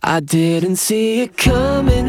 I didn't see it coming,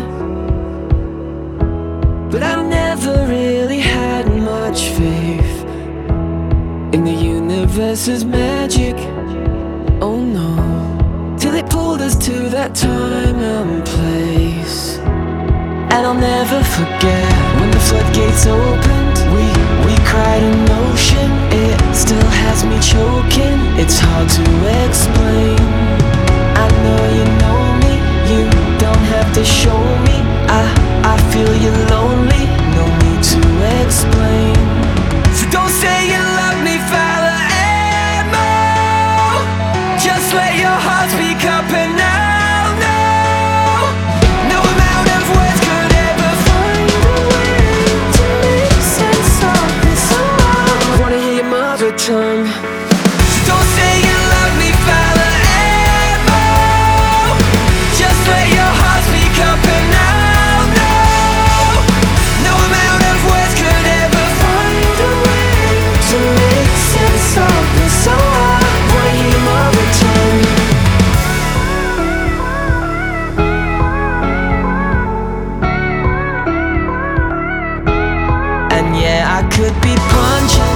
but I never really had much faith in the universe's magic. Oh no, till it pulled us to that time and place. And I'll never forget when the floodgates opened. We cried an ocean. It still has me choking. It's hard to explain. I know you know me. You don't have to show me. I feel you're lonely. No need to explain. So don't say you love me forever. Just let your heart speak up and I'll know. No amount of words could ever find a way to make sense of this song. I wanna hear your mother tongue. So don't say you love me forever. Just let your heart speak up and I'll know. No amount of words could ever find a way to make sense of this song. I wanna hear your mother tongue. And yeah, I could be punching,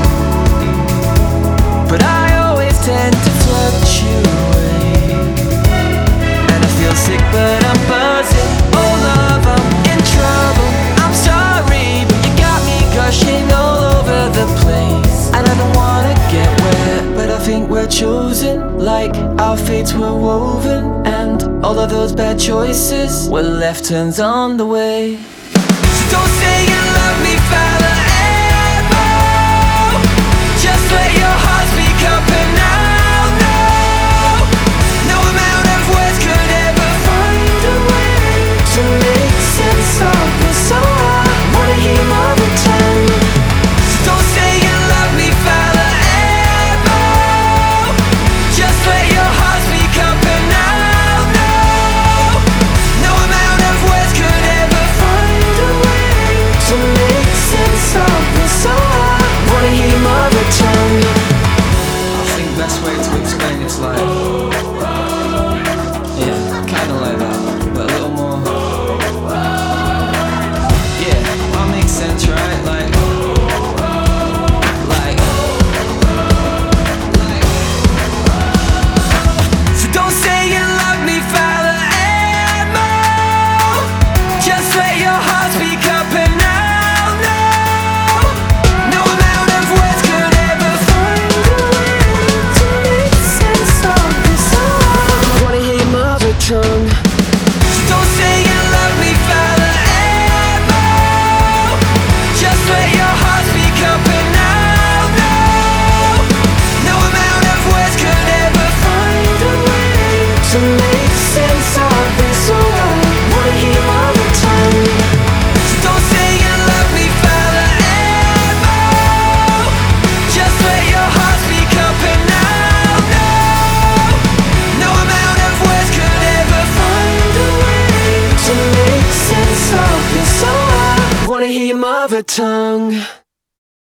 but I always tend to fluctuate. And I feel sick, but I'm buzzing. Oh love, I'm in trouble. I'm sorry, but you got me gushing all over the place. And I don't wanna get wet, but I think we're chosen, like our fates were woven. And all of those bad choices were left turns on the way. So don't say you love me forever. Just let your heart speak up and I'll know. No amount of words could ever find a way to make sense of this song. I wanna hear your mother tongue. So don't say you love me forever. Just let your heart speak up and I'll know. No amount of words could ever find a way to make sense of this song. I wanna hear your mother tongue. I think the best way to explain it's like, yeah, kinda like that, but a little more. Yeah, that makes sense, right? Like, so don't say you love me forever. Just let your heart speak up and I'll know. No amount of words could ever find a way to make sense of this song. I wanna hear your mother tongue. So don't say you love me forever. Just let your heart speak up and I'll know. No amount of words could ever find a way to make sense of this song. I wanna hear your mother tongue. So don't say you love me forever. Just let your heart speak up and I'll know. No amount of words could ever find a way to make sense of this song. I wanna hear your mother tongue.